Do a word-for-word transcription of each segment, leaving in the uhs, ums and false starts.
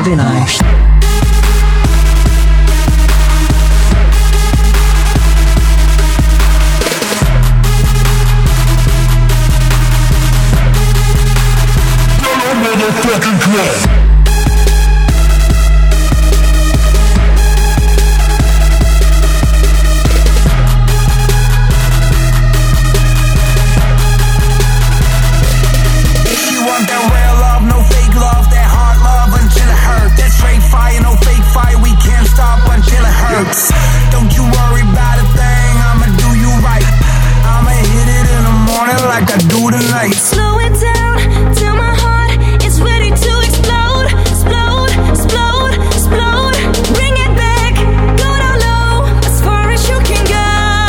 by Vinay. Motherfucking club. Don't you worry about a thing, I'ma do you right. I'ma hit it in the morning like I do tonight. Slow it down till my heart is ready to explode. Explode, explode, explode. Bring it back, go down low, as far as you can go.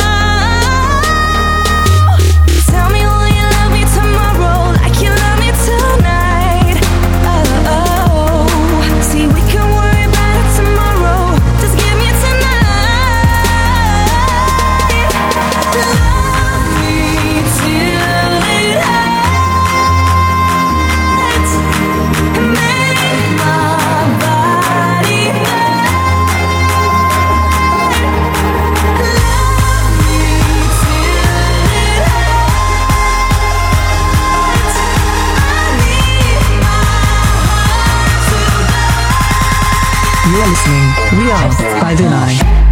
Tell me will you love me tomorrow like you love me tonight. Oh, oh. See, we can worry about it tomorrow. Just give me tonight. You are listening We Are by Vinay.